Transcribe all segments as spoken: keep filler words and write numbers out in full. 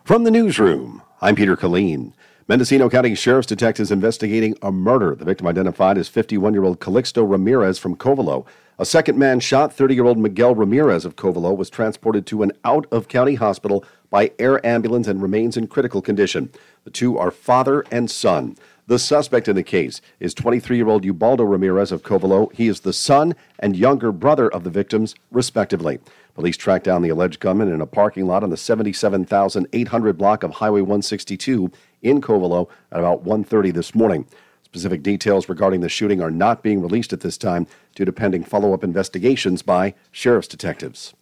From the newsroom, I'm Peter Killeen. Mendocino County Sheriff's detectives investigating a murder. The victim identified as fifty-one-year-old Calixto Ramirez from Covelo. A second man shot. thirty-year-old Miguel Ramirez of Covelo was transported to an out-of-county hospital by air ambulance and remains in critical condition. The two are father and son. The suspect in the case is twenty-three-year-old Ubaldo Ramirez of Covelo. He is the son and younger brother of the victims, respectively. Police tracked down the alleged gunman in a parking lot on the seventy-seven thousand eight hundred block of Highway one sixty-two in Covelo at about one thirty this morning. Specific details regarding the shooting are not being released at this time due to pending follow-up investigations by sheriff's detectives.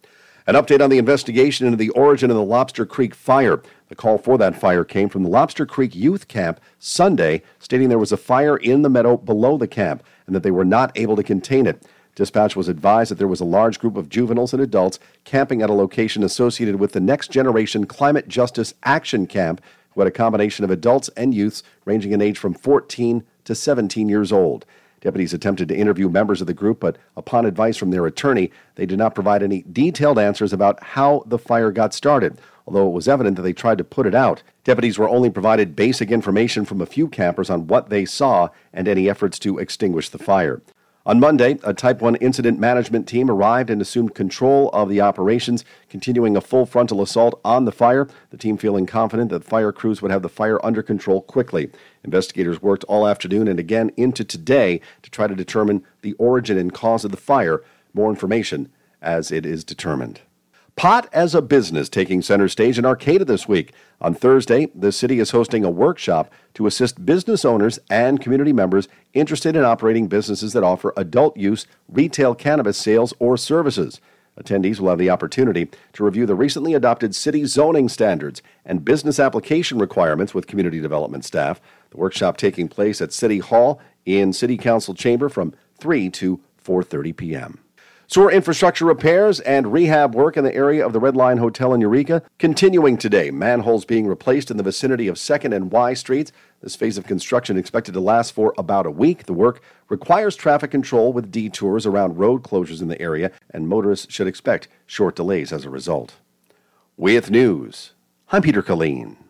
An update on the investigation into the origin of the Lobster Creek fire. The call for that fire came from the Lobster Creek Youth Camp Sunday, stating there was a fire in the meadow below the camp and that they were not able to contain it. Dispatch was advised that there was a large group of juveniles and adults camping at a location associated with the Next Generation Climate Justice Action Camp, who had a combination of adults and youths ranging in age from fourteen to seventeen years old. Deputies attempted to interview members of the group, but upon advice from their attorney, they did not provide any detailed answers about how the fire got started, although it was evident that they tried to put it out. Deputies were only provided basic information from a few campers on what they saw and any efforts to extinguish the fire. On Monday, a Type one incident management team arrived and assumed control of the operations, continuing a full frontal assault on the fire, the team feeling confident that fire crews would have the fire under control quickly. Investigators worked all afternoon and again into today to try to determine the origin and cause of the fire. More information as it is determined. Pot as a business taking center stage in Arcata this week. On Thursday, the city is hosting a workshop to assist business owners and community members interested in operating businesses that offer adult use, retail cannabis sales, or services. Attendees will have the opportunity to review the recently adopted city zoning standards and business application requirements with community development staff. The workshop taking place at City Hall in City Council Chamber from three to four thirty p.m. Sewer infrastructure repairs and rehab work in the area of the Red Lion Hotel in Eureka continuing today. Manholes being replaced in the vicinity of second and Y Streets. This phase of construction expected to last for about a week. The work requires traffic control with detours around road closures in the area, and motorists should expect short delays as a result. With news, I'm Peter Killeen.